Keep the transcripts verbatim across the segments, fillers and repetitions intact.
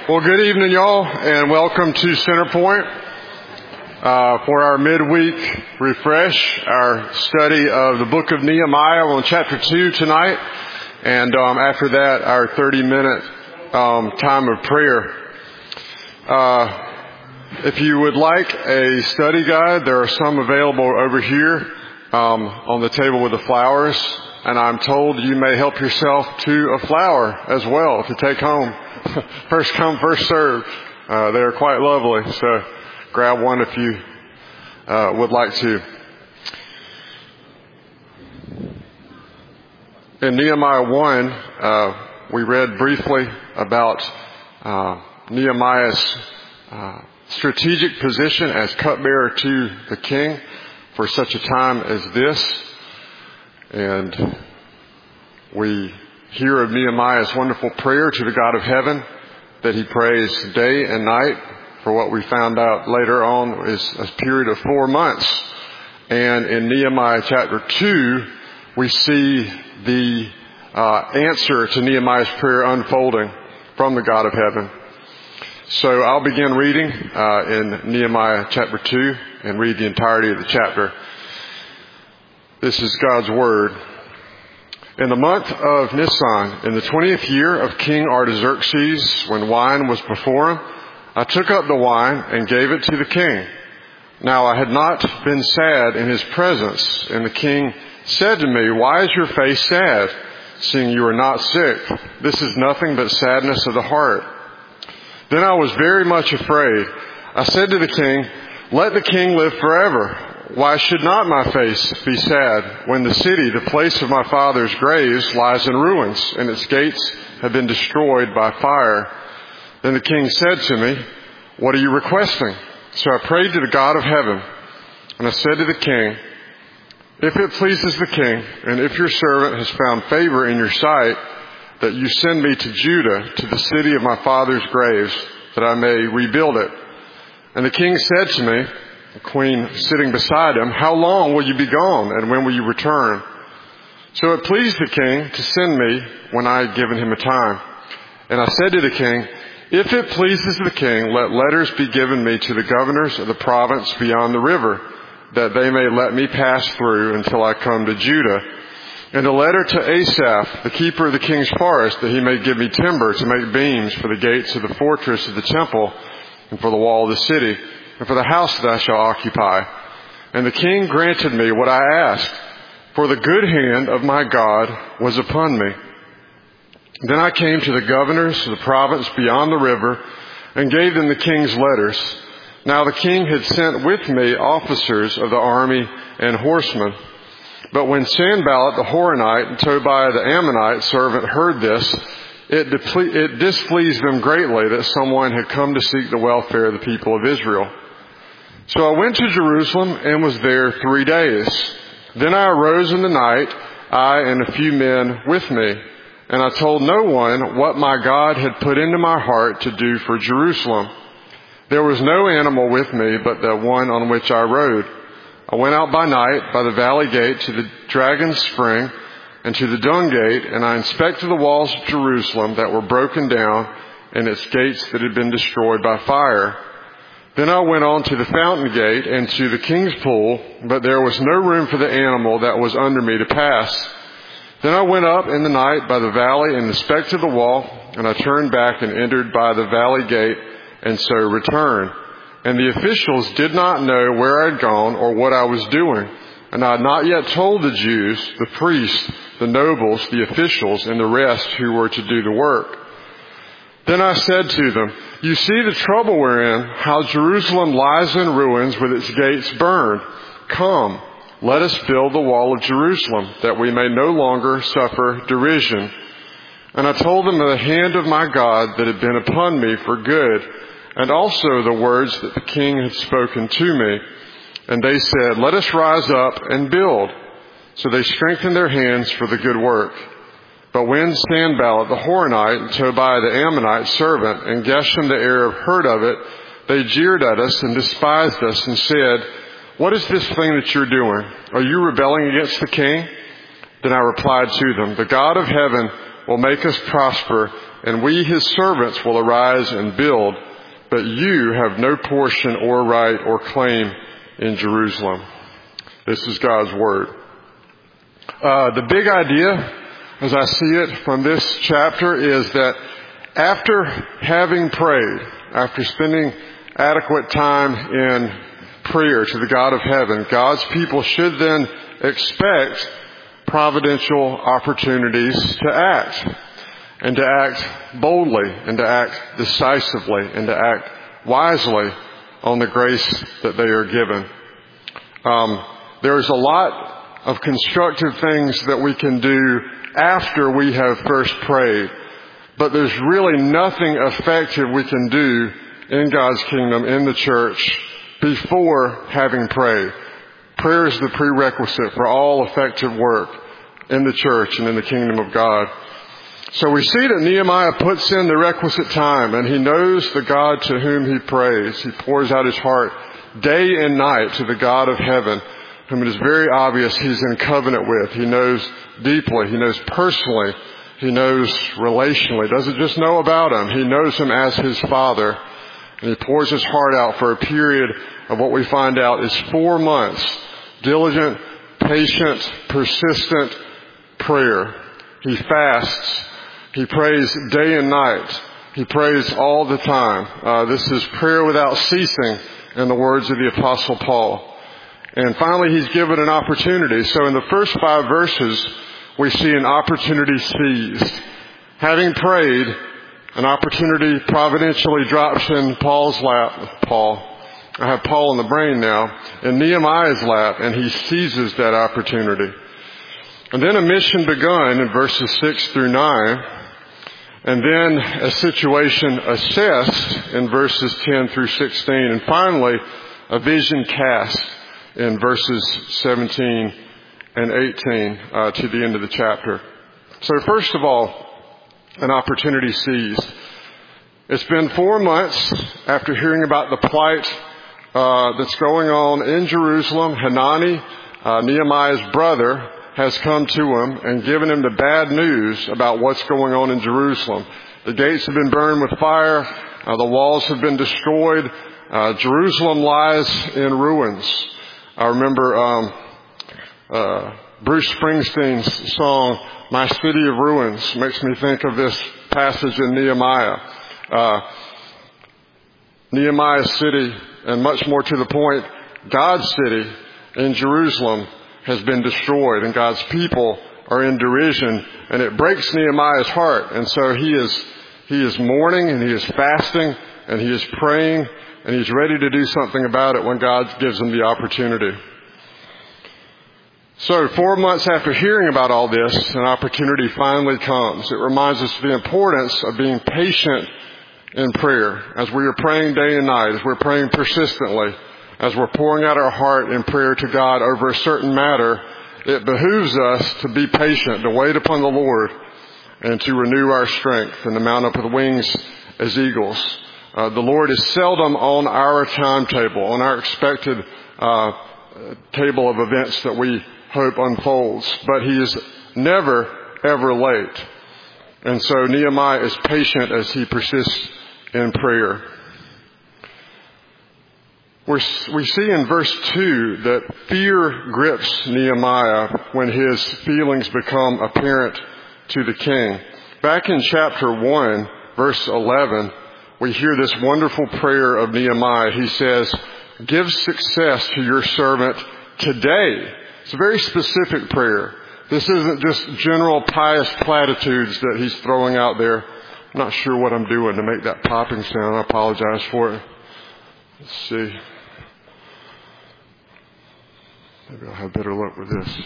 Well, good evening, y'all, and welcome to Centerpoint uh, for our midweek refresh, our study of the book of Nehemiah. We're on chapter two tonight, and um, after that, our thirty-minute um, time of prayer. Uh, if you would like a study guide, there are some available over here um, on the table with the flowers, and I'm told you may help yourself to a flower as well to take home. First come, first served. Uh, they are quite lovely, so grab one if you uh, would like to. In Nehemiah one, uh, we read briefly about uh, Nehemiah's uh, strategic position as cupbearer to the king for such a time as this. And we hear of Nehemiah's wonderful prayer to the God of heaven that he prays day and night for what we found out later on is a period of four months. And in Nehemiah chapter two, we see the uh, answer to Nehemiah's prayer unfolding from the God of heaven. So I'll begin reading uh, in Nehemiah chapter two and read the entirety of the chapter. This is God's word. In the month of Nisan, in the twentieth year of King Artaxerxes, when wine was before him, I took up the wine and gave it to the king. Now I had not been sad in his presence, and the king said to me, "Why is your face sad, seeing you are not sick? This is nothing but sadness of the heart." Then I was very much afraid. I said to the king, "Let the king live forever. Why should not my face be sad when the city, the place of my father's graves, lies in ruins and its gates have been destroyed by fire?" Then the king said to me, "What are you requesting?" So I prayed to the God of heaven, and I said to the king, "If it pleases the king, and if your servant has found favor in your sight, that you send me to Judah, to the city of my father's graves, that I may rebuild it." And the king said to me, the queen sitting beside him, "How long will you be gone, and when will you return?" So it pleased the king to send me when I had given him a time. And I said to the king, "If it pleases the king, let letters be given me to the governors of the province beyond the river, that they may let me pass through until I come to Judah. And a letter to Asaph, the keeper of the king's forest, that he may give me timber to make beams for the gates of the fortress of the temple, and for the wall of the city, and for the house that I shall occupy." And the king granted me what I asked, for the good hand of my God was upon me. Then I came to the governors of the province beyond the river, and gave them the king's letters. Now the king had sent with me officers of the army and horsemen. But when Sanballat the Horonite and Tobiah the Ammonite servant heard this, It, deple- it displeased them greatly that someone had come to seek the welfare of the people of Israel. So I went to Jerusalem and was there three days. Then I arose in the night, I and a few men with me, and I told no one what my God had put into my heart to do for Jerusalem. There was no animal with me but the one on which I rode. I went out by night by the valley gate to the Dragon's Spring, and to the Dung Gate, and I inspected the walls of Jerusalem that were broken down, and its gates that had been destroyed by fire. Then I went on to the Fountain Gate and to the King's Pool, but there was no room for the animal that was under me to pass. Then I went up in the night by the valley and inspected the wall, and I turned back and entered by the valley gate, and so returned. And the officials did not know where I had gone or what I was doing. And I had not yet told the Jews, the priests, the nobles, the officials, and the rest who were to do the work. Then I said to them, "You see the trouble we're in, how Jerusalem lies in ruins with its gates burned. Come, let us build the wall of Jerusalem, that we may no longer suffer derision." And I told them of the hand of my God that had been upon me for good, and also the words that the king had spoken to me. And they said, "Let us rise up and build." So they strengthened their hands for the good work. But when Sanballat the Horonite and Tobiah the Ammonite servant and Geshem the Arab heard of it, they jeered at us and despised us and said, "What is this thing that you're doing? Are you rebelling against the king?" Then I replied to them, "The God of heaven will make us prosper and we his servants will arise and build, but you have no portion or right or claim in Jerusalem. This is God's word. Uh, the big idea, as I see it from this chapter, is that after having prayed, after spending adequate time in prayer to the God of heaven, God's people should then expect providential opportunities to act, and to act boldly, and to act decisively, and to act wisely on the grace that they are given. Um, there's a lot of constructive things that we can do after we have first prayed, but there's really nothing effective we can do in God's kingdom, in the church, before having prayed. Prayer is the prerequisite for all effective work in the church and in the kingdom of God. So we see that Nehemiah puts in the requisite time, and he knows the God to whom he prays. He pours out his heart day and night to the God of heaven, whom it is very obvious he's in covenant with. He knows deeply. He knows personally. He knows relationally. Doesn't just know about him. He knows him as his Father. And he pours his heart out for a period of what we find out is four months. Diligent, patient, persistent prayer. He fasts. He prays day and night. He prays all the time. Uh, this is prayer without ceasing, in the words of the Apostle Paul. And finally, he's given an opportunity. So in the first five verses, we see an opportunity seized. Having prayed, an opportunity providentially drops in Paul's lap. Paul. I have Paul in the brain now. In Nehemiah's lap, and he seizes that opportunity. And then a mission begun in verses six through nine. And then a situation assessed in verses ten through sixteen. And finally, a vision cast in verses seventeen and eighteen uh, to the end of the chapter. So first of all, an opportunity seized. It's been four months after hearing about the plight uh, that's going on in Jerusalem. Hanani, uh, Nehemiah's brother, has come to him and given him the bad news about what's going on in Jerusalem. The gates have been burned with fire. Uh, the walls have been destroyed. Uh, Jerusalem lies in ruins. I remember um, uh, Bruce Springsteen's song, "My City of Ruins," makes me think of this passage in Nehemiah. Uh, Nehemiah's city, and much more to the point, God's city in Jerusalem has been destroyed, and God's people are in derision, and it breaks Nehemiah's heart. And so he is he is mourning, and he is fasting, and he is praying, and he's ready to do something about it when God gives him the opportunity. So four months after hearing about all this, an opportunity finally comes. It reminds us of the importance of being patient in prayer as we are praying day and night, as we're praying persistently, as we're pouring out our heart in prayer to God over a certain matter. It behooves us to be patient, to wait upon the Lord, and to renew our strength and to mount up with wings as eagles. Uh, the Lord is seldom on our timetable, on our expected uh, table of events that we hope unfolds, but he is never, ever late. And so Nehemiah is patient as he persists in prayer. We're, we see in verse two that fear grips Nehemiah when his feelings become apparent to the king. Back in chapter one, verse eleven, we hear this wonderful prayer of Nehemiah. He says, "Give success to your servant today." It's a very specific prayer. This isn't just general pious platitudes that he's throwing out there. I'm not sure what I'm doing to make that popping sound. I apologize for it. Let's see. Maybe I'll have better luck with this.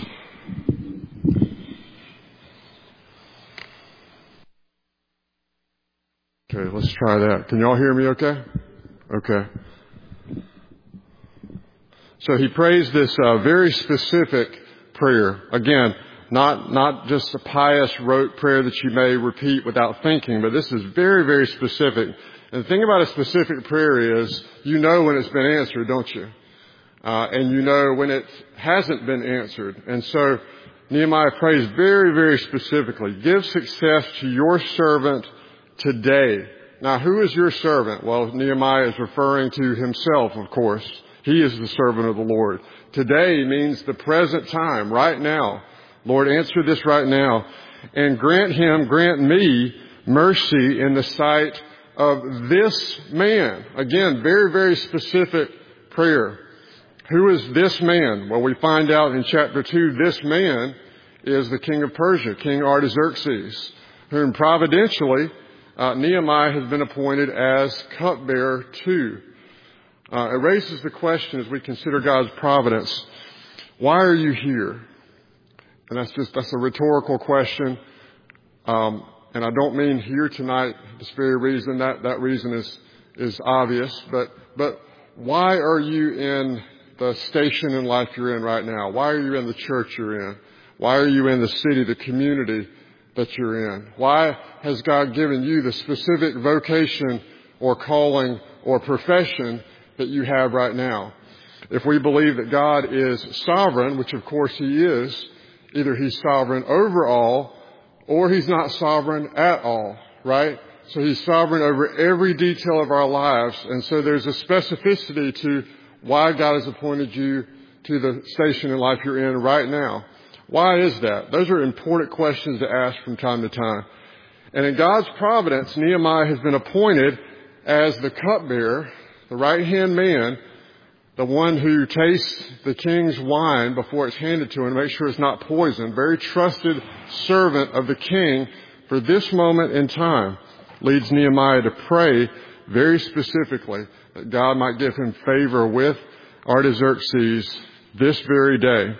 Okay, let's try that. Can y'all hear me okay? Okay. So he prays this uh, very specific prayer. Again, not not just a pious rote prayer that you may repeat without thinking, but this is very, very specific. And the thing about a specific prayer is you know when it's been answered, don't you? Uh, and you know when it hasn't been answered. And so Nehemiah prays very, very specifically, "Give success to your servant today. Now, who is your servant? Well, Nehemiah is referring to himself, of course. He is the servant of the Lord. Today means the present time, right now. Lord, answer this right now. And grant him, grant me mercy in the sight of this man. Again, very, very specific prayer. Who is this man? Well, we find out in chapter two, this man is the king of Persia, King Artaxerxes, whom providentially uh, Nehemiah has been appointed as cupbearer to. Uh, it raises the question as we consider God's providence, why are you here? And that's just, that's a rhetorical question. Um, and I don't mean here tonight, this very reason. That, that reason is, is obvious. But, but why are you in the station in life you're in right now? Why are you in the church you're in? Why are you in the city, the community that you're in? Why has God given you the specific vocation or calling or profession that you have right now? If we believe that God is sovereign, which of course He is, either He's sovereign over all or He's not sovereign at all, right? So He's sovereign over every detail of our lives. And so there's a specificity to why God has appointed you to the station in life you're in right now. Why is that? Those are important questions to ask from time to time. And in God's providence, Nehemiah has been appointed as the cupbearer, the right-hand man, the one who tastes the king's wine before it's handed to him to make sure it's not poisoned. Very trusted servant of the king for this moment in time. Leads Nehemiah to pray very specifically that God might give him favor with Artaxerxes this very day.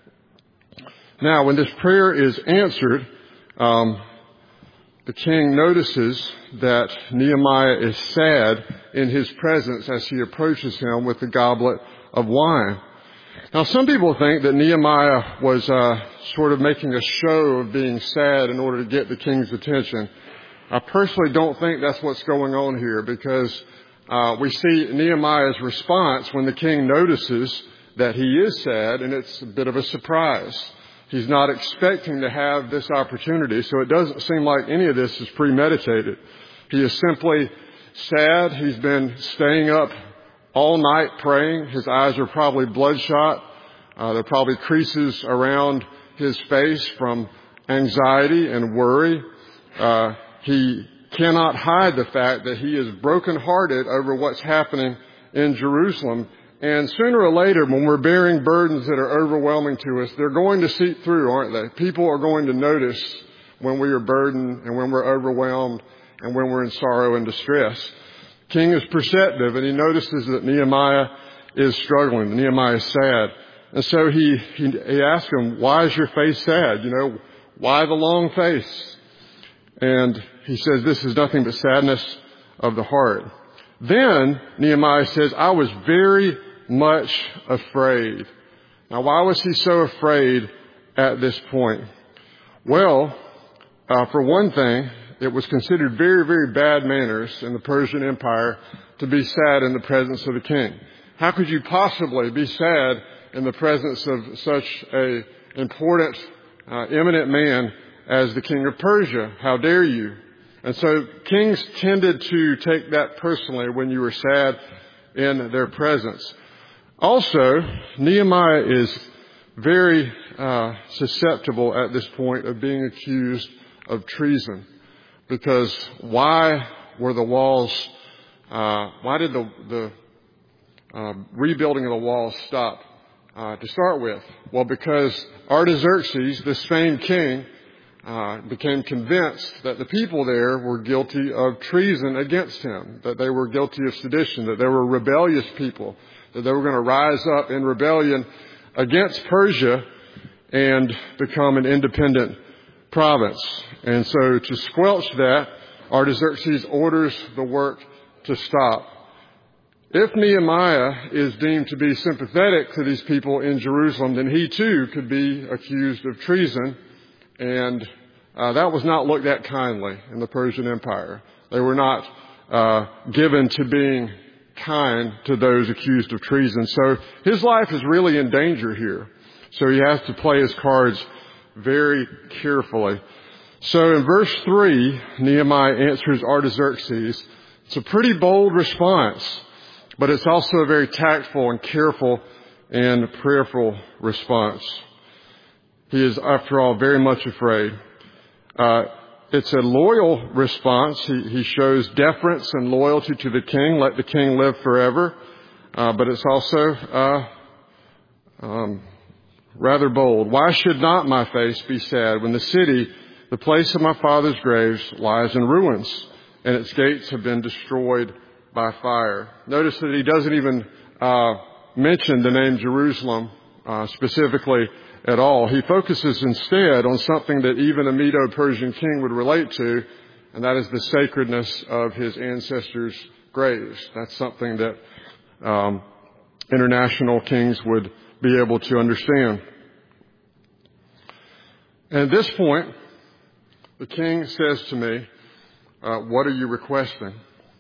Now, when this prayer is answered, um, the king notices that Nehemiah is sad in his presence as he approaches him with the goblet of wine. Now, some people think that Nehemiah was uh, sort of making a show of being sad in order to get the king's attention. I personally don't think that's what's going on here, because uh, we see Nehemiah's response when the king notices that he is sad, and it's a bit of a surprise. He's not expecting to have this opportunity, so it doesn't seem like any of this is premeditated. He is simply sad. He's been staying up all night praying. His eyes are probably bloodshot. Uh, there are probably creases around his face from anxiety and worry. Uh, he cannot hide the fact that he is brokenhearted over what's happening in Jerusalem. And sooner or later, when we're bearing burdens that are overwhelming to us, they're going to seep through, aren't they? People are going to notice when we are burdened and when we're overwhelmed and when we're in sorrow and distress. King is perceptive, and he notices that Nehemiah is struggling. Nehemiah is sad. And so he, he, he asks him, why is your face sad? You know, why the long face? And he says, this is nothing but sadness of the heart. Then Nehemiah says, I was very much afraid. Now, why was he so afraid at this point? Well, uh, for one thing, it was considered very, very bad manners in the Persian Empire to be sad in the presence of the king. How could you possibly be sad in the presence of such a important, uh, eminent man as the king of Persia? How dare you? And so kings tended to take that personally when you were sad in their presence. Also, Nehemiah is very uh, susceptible at this point of being accused of treason. Because why were the walls, uh, why did the, the uh, rebuilding of the walls stop uh, to start with? Well, because Artaxerxes, this same king, Uh, became convinced that the people there were guilty of treason against him, that they were guilty of sedition, that they were rebellious people, that they were going to rise up in rebellion against Persia and become an independent province. And so to squelch that, Artaxerxes orders the work to stop. If Nehemiah is deemed to be sympathetic to these people in Jerusalem, then he too could be accused of treason. And uh, that was not looked at kindly in the Persian Empire. They were not uh, given to being kind to those accused of treason. So his life is really in danger here. So he has to play his cards very carefully. So in verse three, Nehemiah answers Artaxerxes. It's a pretty bold response, but it's also a very tactful and careful and prayerful response. He is, after all, very much afraid. Uh, it's a loyal response. He, he shows deference and loyalty to the king. Let the king live forever. Uh, but it's also uh, um, rather bold. Why should not my face be sad when the city, the place of my father's graves, lies in ruins, and its gates have been destroyed by fire? Notice that he doesn't even uh, mention the name Jerusalem uh, specifically at all. He focuses instead on something that even a Medo-Persian king would relate to, and that is the sacredness of his ancestors' graves. That's something that um, international kings would be able to understand. And at this point, the king says to me, uh, what are you requesting?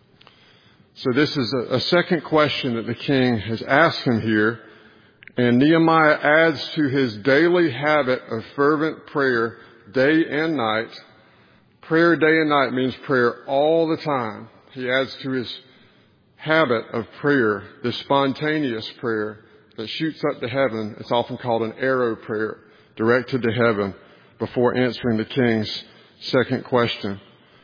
So this is a, a second question that the king has asked him here. And Nehemiah adds to his daily habit of fervent prayer day and night. Prayer day and night means prayer all the time. He adds to his habit of prayer this spontaneous prayer that shoots up to heaven. It's often called an arrow prayer, directed to heaven before answering the king's second question.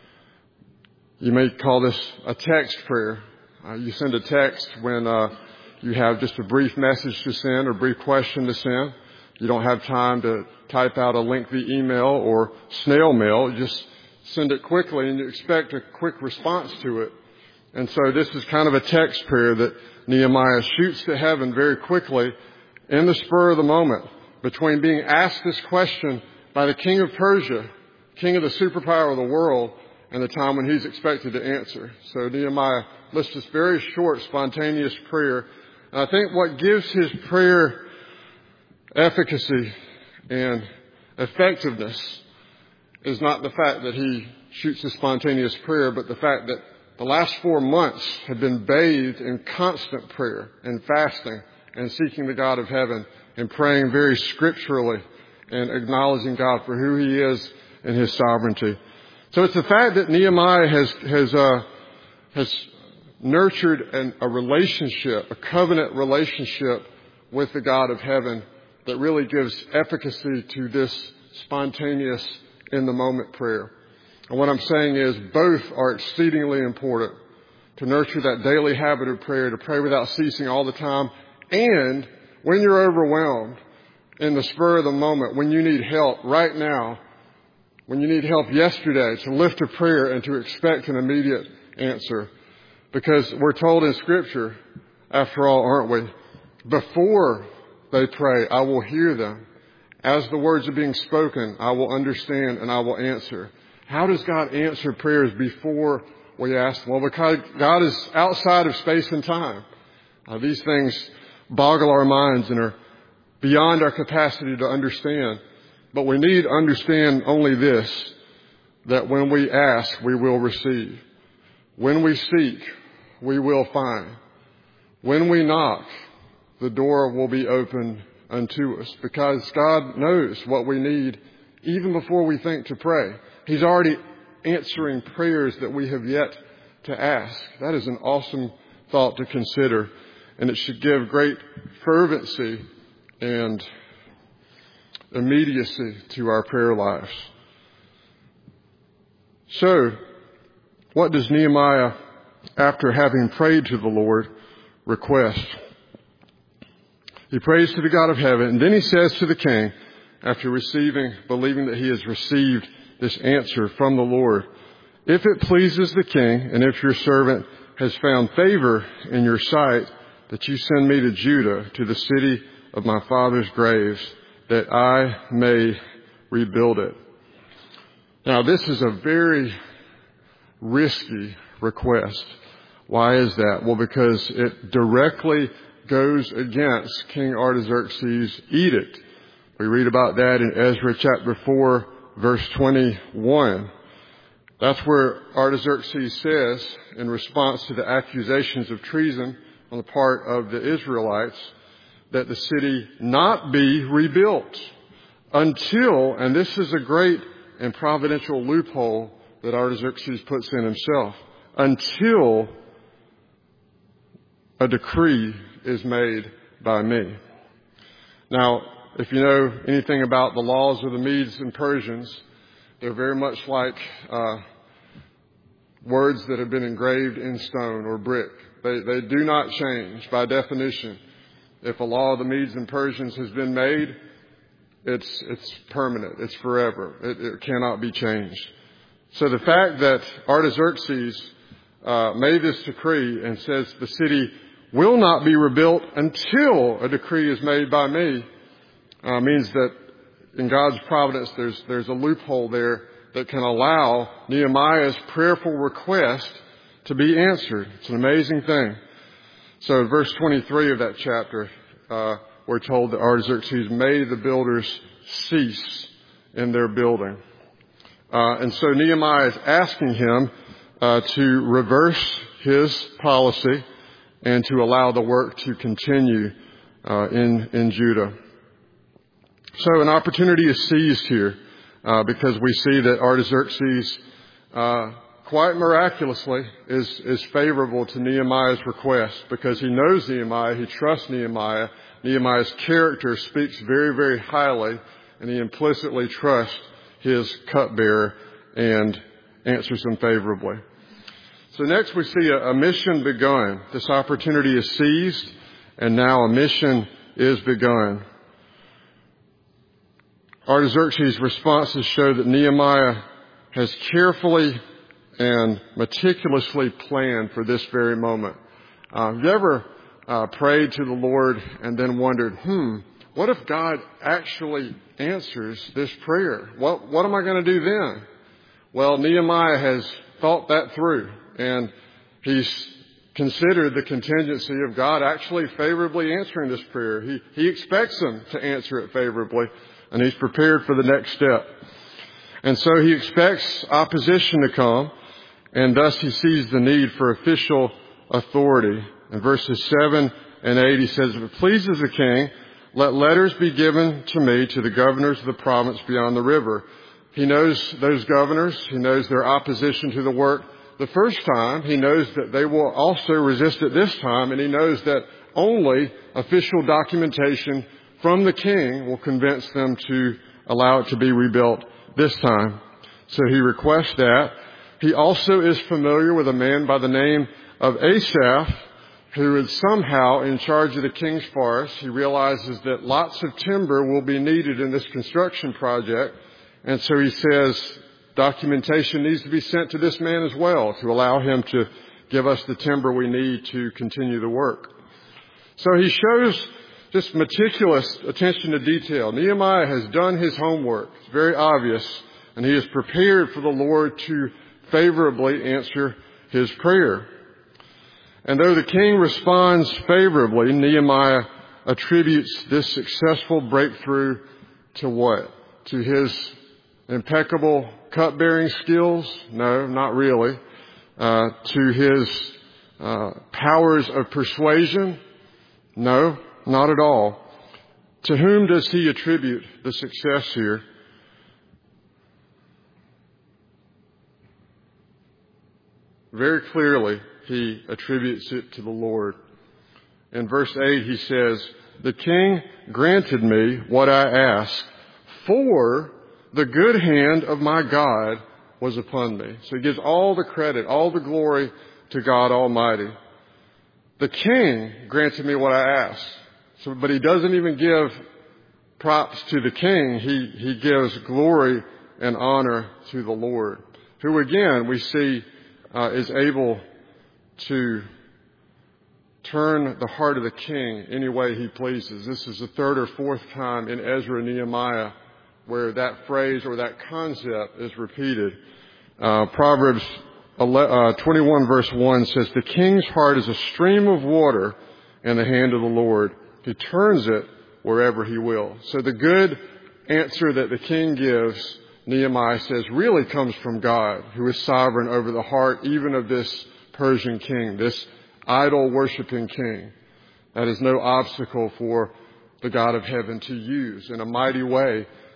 You may call this a text prayer. Uh, you send a text when uh, you have just a brief message to send or a brief question to send. You don't have time to type out a lengthy email or snail mail. You just send it quickly and you expect a quick response to it. And so this is kind of a text prayer that Nehemiah shoots to heaven very quickly in the spur of the moment between being asked this question by the king of Persia, king of the superpower of the world, and the time when he's expected to answer. So Nehemiah lists this very short, spontaneous prayer. And I think what gives his prayer efficacy and effectiveness is not the fact that he shoots a spontaneous prayer, but the fact that the last four months have been bathed in constant prayer and fasting and seeking the God of heaven and praying very scripturally and acknowledging God for who he is and his sovereignty. So it's the fact that Nehemiah has has uh, has nurtured an, a relationship, a covenant relationship with the God of heaven that really gives efficacy to this spontaneous, in-the-moment prayer. And what I'm saying is both are exceedingly important. To nurture that daily habit of prayer, to pray without ceasing all the time, and when you're overwhelmed, in the spur of the moment, when you need help right now, when you need help yesterday, to lift a prayer and to expect an immediate answer. Because we're told in Scripture, after all, aren't we? Before they pray, I will hear them. As the words are being spoken, I will understand and I will answer. How does God answer prayers before we ask? Well, because God is outside of space and time. Uh, these things boggle our minds and are beyond our capacity to understand. But we need to understand only this, that when we ask, we will receive. When we seek, we will find. When we knock, the door will be opened unto us, because God knows what we need even before we think to pray. He's already answering prayers that we have yet to ask. That is an awesome thought to consider, and it should give great fervency and immediacy to our prayer lives. So, what does Nehemiah, after having prayed to the Lord, request? He prays to the God of heaven, and then he says to the king, after receiving, believing that he has received this answer from the Lord, if it pleases the king, and if your servant has found favor in your sight, that you send me to Judah, to the city of my father's graves, that I may rebuild it. Now, this is a very risky request. Why is that? Well, because it directly goes against King Artaxerxes' edict. We read about that in Ezra chapter four, verse twenty-one. That's where Artaxerxes says, in response to the accusations of treason on the part of the Israelites, that the city not be rebuilt until, and this is a great and providential loophole that Artaxerxes puts in himself until a decree is made by me. Now, if you know anything about the laws of the Medes and Persians, they're very much like uh, words that have been engraved in stone or brick. They, they do not change by definition. If a law of the Medes and Persians has been made, it's it's permanent. It's forever. It, it cannot be changed. So the fact that Artaxerxes uh, made this decree and says the city will not be rebuilt until a decree is made by me uh, means that in God's providence there's there's a loophole there that can allow Nehemiah's prayerful request to be answered. It's an amazing thing. So in verse twenty-three of that chapter, uh, we're told that Artaxerxes made the builders cease in their building. Uh, and so Nehemiah is asking him uh, to reverse his policy and to allow the work to continue uh, in, in Judah. So an opportunity is seized here uh, because we see that Artaxerxes uh, quite miraculously is, is favorable to Nehemiah's request because he knows Nehemiah, he trusts Nehemiah. Nehemiah's character speaks very, very highly, and he implicitly trusts his cupbearer and answers him favorably. So next we see a, a mission begun. This opportunity is seized, and now a mission is begun. Artaxerxes' responses show that Nehemiah has carefully and meticulously planned for this very moment. Uh, have you ever uh, prayed to the Lord and then wondered, hmm, what if God actually answers this prayer? What, what am I going to do then? Well, Nehemiah has thought that through, and he's considered the contingency of God actually favorably answering this prayer. He, he expects him to answer it favorably, and he's prepared for the next step. And so he expects opposition to come, and thus he sees the need for official authority. In verses seven and eight, he says, if it pleases the king, let letters be given to me to the governors of the province beyond the river. He knows those governors. He knows their opposition to the work the first time. He knows that they will also resist it this time, and he knows that only official documentation from the king will convince them to allow it to be rebuilt this time. So he requests that. He also is familiar with a man by the name of Asaph, who is somehow in charge of the king's forest. He realizes that lots of timber will be needed in this construction project. And so he says documentation needs to be sent to this man as well to allow him to give us the timber we need to continue the work. So he shows just meticulous attention to detail. Nehemiah has done his homework. It's very obvious. And he is prepared for the Lord to favorably answer his prayer. And though the king responds favorably, Nehemiah attributes this successful breakthrough to what? To his impeccable cupbearing skills? No, not really. Uh, to his uh, powers of persuasion? No, not at all. To whom does he attribute the success here? Very clearly, he attributes it to the Lord. In verse eight, he says, the king granted me what I asked, for the good hand of my God was upon me. So he gives all the credit, all the glory to God Almighty. The king granted me what I asked. So, but he doesn't even give props to the king. He, he gives glory and honor to the Lord, who again we see uh, is able to turn the heart of the king any way he pleases. This is the third or fourth time in Ezra and Nehemiah where that phrase or that concept is repeated. Uh, Proverbs twenty-one verse one says, the king's heart is a stream of water in the hand of the Lord. He turns it wherever he will. So the good answer that the king gives, Nehemiah says, really comes from God, who is sovereign over the heart even of this Persian king, this idol-worshiping king. That is no obstacle for the God of heaven to use in a mighty way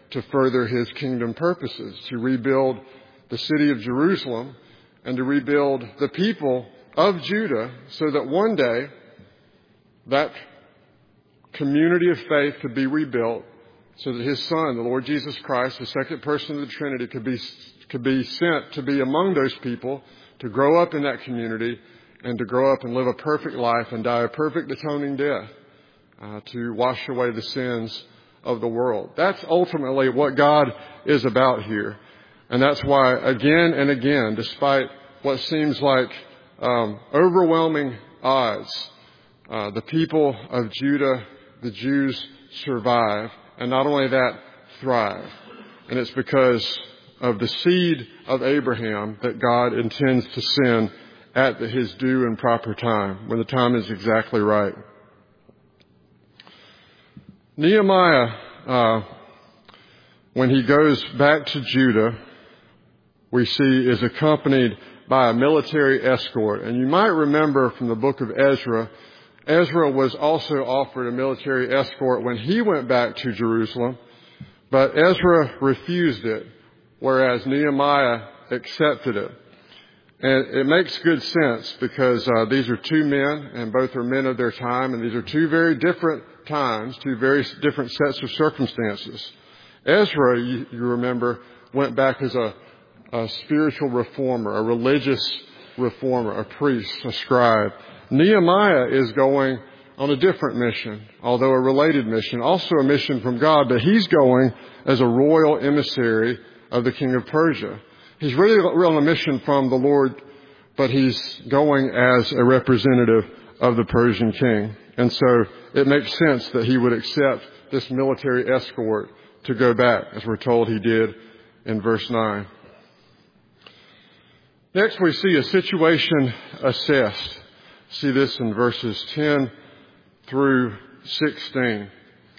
to further his kingdom purposes, to rebuild the city of Jerusalem and to rebuild the people of Judah so that one day that community of faith could be rebuilt so that his son, the Lord Jesus Christ, the second person of the Trinity, could be, could be sent to be among those people, to grow up in that community and to grow up and live a perfect life and die a perfect atoning death uh, to wash away the sins of the world. That's ultimately what God is about here. And that's why again and again, despite what seems like um, overwhelming odds, uh, the people of Judah, the Jews, survive. And not only that, thrive. And it's because of the seed of Abraham that God intends to send at the, his due and proper time, when the time is exactly right. Nehemiah, uh, when he goes back to Judah, we see is accompanied by a military escort. And you might remember from the book of Ezra, Ezra was also offered a military escort when he went back to Jerusalem, but Ezra refused it, whereas Nehemiah accepted it. And it makes good sense because uh, these are two men, and both are men of their time, and these are two very different times, two very different sets of circumstances. Ezra, you, you remember, went back as a, a spiritual reformer, a religious reformer, a priest, a scribe. Nehemiah is going on a different mission, although a related mission, also a mission from God, but he's going as a royal emissary of the king of Persia. He's really on a mission from the Lord, but he's going as a representative of the Persian king. And so it makes sense that he would accept this military escort to go back, as we're told he did in verse nine. Next, we see a situation assessed. See this in verses ten through sixteen.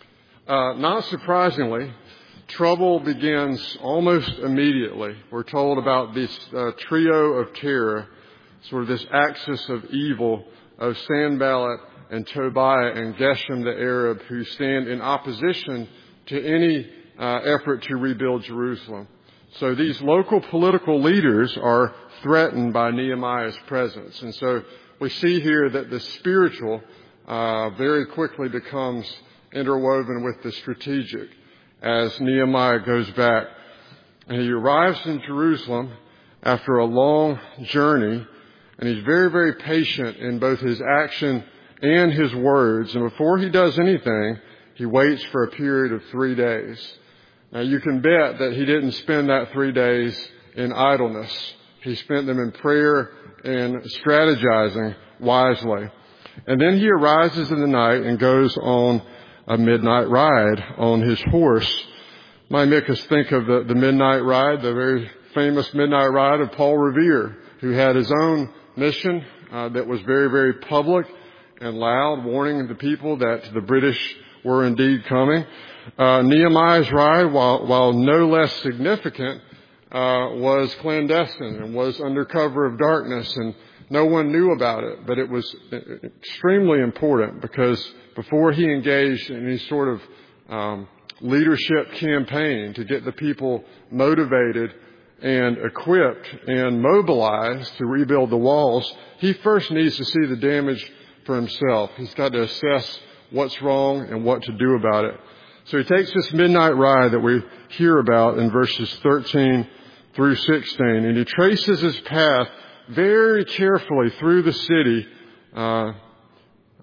Uh, not surprisingly, trouble begins almost immediately. We're told about this uh, trio of terror, sort of this axis of evil of Sanballat and Tobiah and Geshem the Arab, who stand in opposition to any uh, effort to rebuild Jerusalem. So these local political leaders are threatened by Nehemiah's presence. And so we see here that the spiritual uh, very quickly becomes interwoven with the strategic as Nehemiah goes back. And he arrives in Jerusalem after a long journey, and he's very, very patient in both his action and his words. And before he does anything, he waits for a period of three days. Now, you can bet that he didn't spend that three days in idleness. He spent them in prayer and strategizing wisely. And then he arises in the night and goes on a midnight ride on his horse. Might make us think of the, the midnight ride, the very famous midnight ride of Paul Revere, who had his own mission uh, that was very, very public and loud, warning the people that the British were indeed coming. Uh, Nehemiah's ride, while, while no less significant, uh, was clandestine and was under cover of darkness, and no one knew about it. But it was extremely important because before he engaged in any sort of um, leadership campaign to get the people motivated and equipped and mobilized to rebuild the walls, he first needs to see the damage for himself. He's got to assess what's wrong and what to do about it. So he takes this midnight ride that we hear about in verses thirteen through sixteen, and he traces his path very carefully through the city, uh, uh,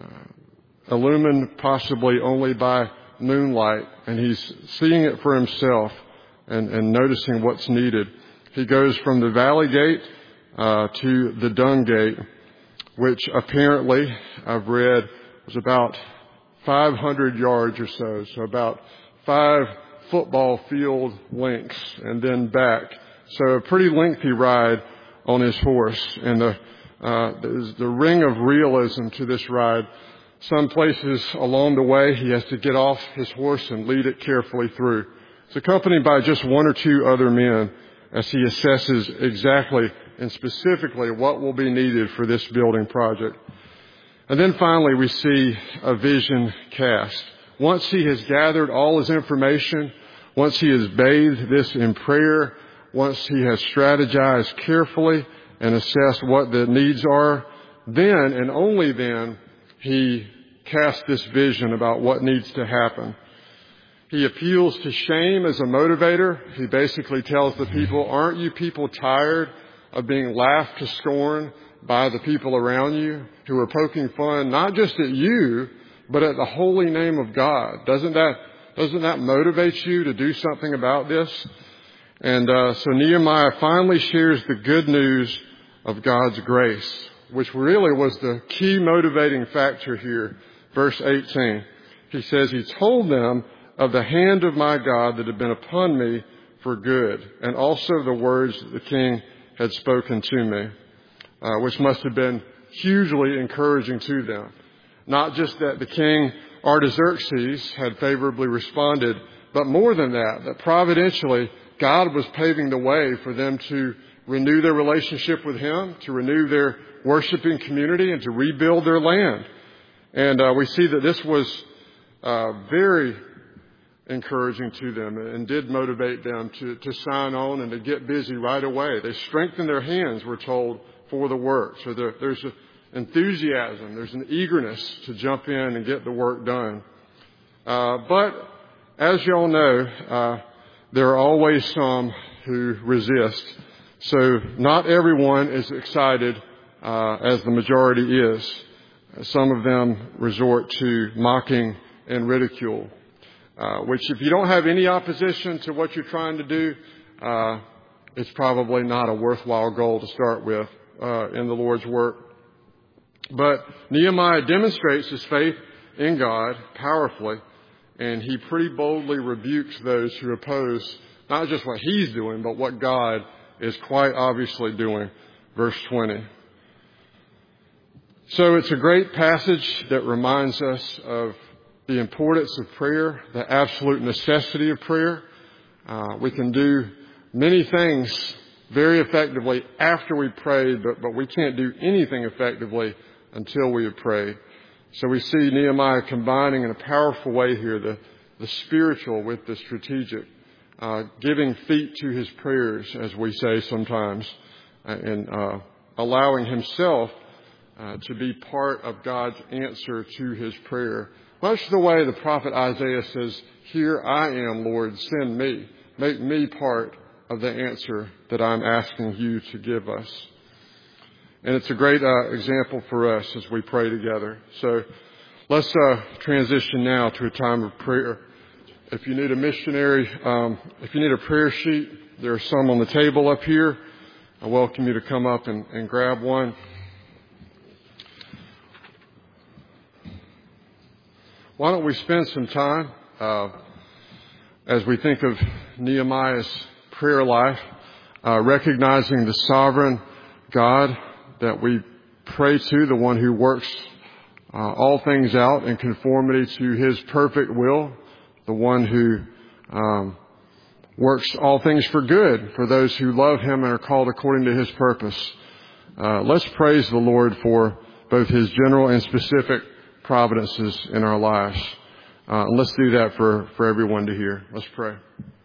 illumined possibly only by moonlight, and he's seeing it for himself and, and noticing what's needed. He goes from the valley gate uh, to the dung gate, which apparently I've read was about five hundred yards or so, so about five football field lengths, and then back. So a pretty lengthy ride on his horse. And the, uh, there's the ring of realism to this ride. Some places along the way he has to get off his horse and lead it carefully through. It's accompanied by just one or two other men as he assesses exactly and specifically what will be needed for this building project. And then finally we see a vision cast. Once he has gathered all his information, once he has bathed this in prayer, once he has strategized carefully and assessed what the needs are, then and only then he casts this vision about what needs to happen. He appeals to shame as a motivator. He basically tells the people, aren't you people tired of being laughed to scorn by the people around you who are poking fun, not just at you, but at the holy name of God? Doesn't that, doesn't that motivate you to do something about this? And uh, so Nehemiah finally shares the good news of God's grace, which really was the key motivating factor here. Verse eighteen, he says, he told them of the hand of my God that had been upon me for good, and also the words that the king had spoken to me, uh, which must have been hugely encouraging to them. Not just that the king Artaxerxes had favorably responded, but more than that, that providentially God was paving the way for them to renew their relationship with him, to renew their worshiping community, and to rebuild their land. And uh, we see that this was uh, very encouraging to them and did motivate them to, to sign on and to get busy right away. They strengthened their hands, we're told, for the work. So there, there's an enthusiasm, there's an eagerness to jump in and get the work done. Uh, but as you all know, uh, there are always some who resist. So not everyone is excited uh, as the majority is. Some of them resort to mocking and ridicule, uh, which if you don't have any opposition to what you're trying to do, uh, it's probably not a worthwhile goal to start with uh, in the Lord's work. But Nehemiah demonstrates his faith in God powerfully, and he pretty boldly rebukes those who oppose not just what he's doing, but what God is quite obviously doing. Verse twenty. So it's a great passage that reminds us of the importance of prayer, the absolute necessity of prayer. Uh, we can do many things very effectively after we pray, but, but we can't do anything effectively until we have prayed. So we see Nehemiah combining in a powerful way here the, the spiritual with the strategic, uh, giving feet to his prayers, as we say sometimes, and uh, allowing himself Uh, to be part of God's answer to his prayer. Much the way the prophet Isaiah says, here I am, Lord, send me. Make me part of the answer that I'm asking you to give us. And it's a great uh, example for us as we pray together. So let's uh, transition now to a time of prayer. If you need a missionary, um, if you need a prayer sheet, there are some on the table up here. I welcome you to come up and, and grab one. Why don't we spend some time uh, as we think of Nehemiah's prayer life, uh, recognizing the sovereign God that we pray to, the one who works uh, all things out in conformity to his perfect will, the one who um, works all things for good for those who love him and are called according to his purpose. Uh, let's praise the Lord for both his general and specific providences in our lives. Uh, and let's do that for, for everyone to hear. Let's pray.